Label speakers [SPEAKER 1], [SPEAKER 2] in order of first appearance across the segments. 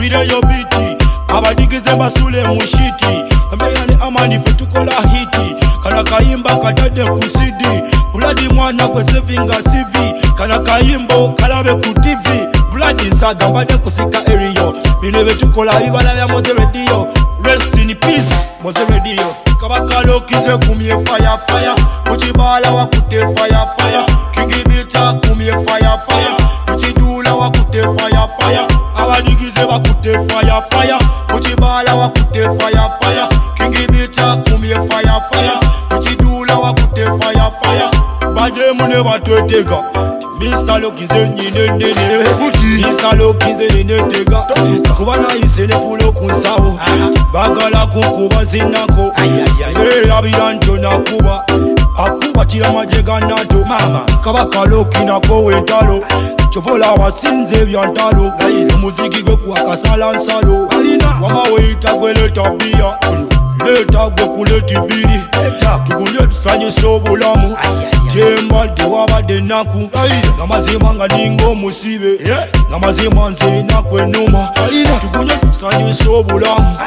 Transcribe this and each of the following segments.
[SPEAKER 1] Videyo biti abadigize basule mushiti Ameyane amani fetukola hiti Kana kayimba katade kusidi Bloody mwana kwe sevinga CV Kana kayimbo kalabe ku TV Bloody saga bade kusika eriyo Bine betukola ibala ya Moze Radio Rest in peace Moze Radio Kabakalo kize kumye fire fire Uchibala wakute fire fire Kingi bita kumye fire fire Uchidula wakute fire fire Abadigize wakute fire fire Uchibala wakute fire fire Kingi bita kumye fire fire Uchidula wakute fire fire Bade mune batwetega Mr. Lokize nyine nene Mr. Lokize nene tega Kubana isene fulo kunsawo Bagala kunkuba zinako Abiyanto nakuba Akuba chila majega nato Kabaka Loki nako wentalo Chovola wasinze vyantalo Muziki gwe kuwa kasala nsalo Wamaweita gwe leta bia Leta gwe kuleti biri Tukunye tusanye sobulamu Jemba diwaba denaku Namazima nga ningo musibe Namazima nze nakwe numa Tukunye tusanye sobulamu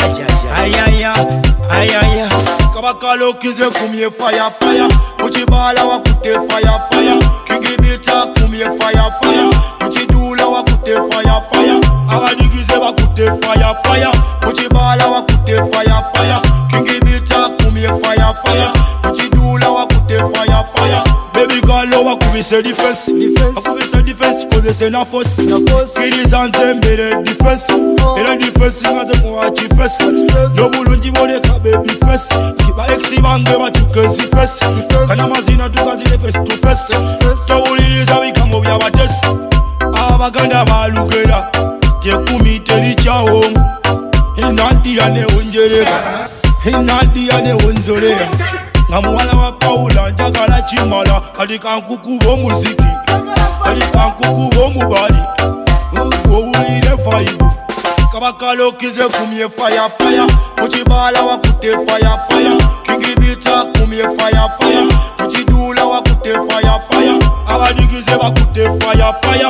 [SPEAKER 1] Ayaya Kabaka Lokize kumye fire fire Uchibala wakute fire fire Kingi bita kumye fire fire Uchidula wakute fire fire Abadigize wakute fire fire Uchibala wakute fire fire Kingi bita kumye fire fire Uchidula wakute fire fire Baby girl wakubise defense Wakubise defense chikozese na force Kiriza nzembere defense Era defense ngaze kuwa chifese Nobulungi boneka baby face Kiba exi bange batukezi face Kana mazina tukazile face to face Tawuliriza bikambo byabatesi Abaganda balugera Tekumi teri chawo Inadia ne unjereka Inadia ne unzolea Nga muwala wa Paula njagala chimala Kalika nkuku bomuziki Kalika nkuku bomubali Owulire faibu Kabaka Lokize kumye fire fire Uchibala wakute fire fire Kingi bita kumye fire fire Uchidula wakute fire fire Abadigize wakute fire fire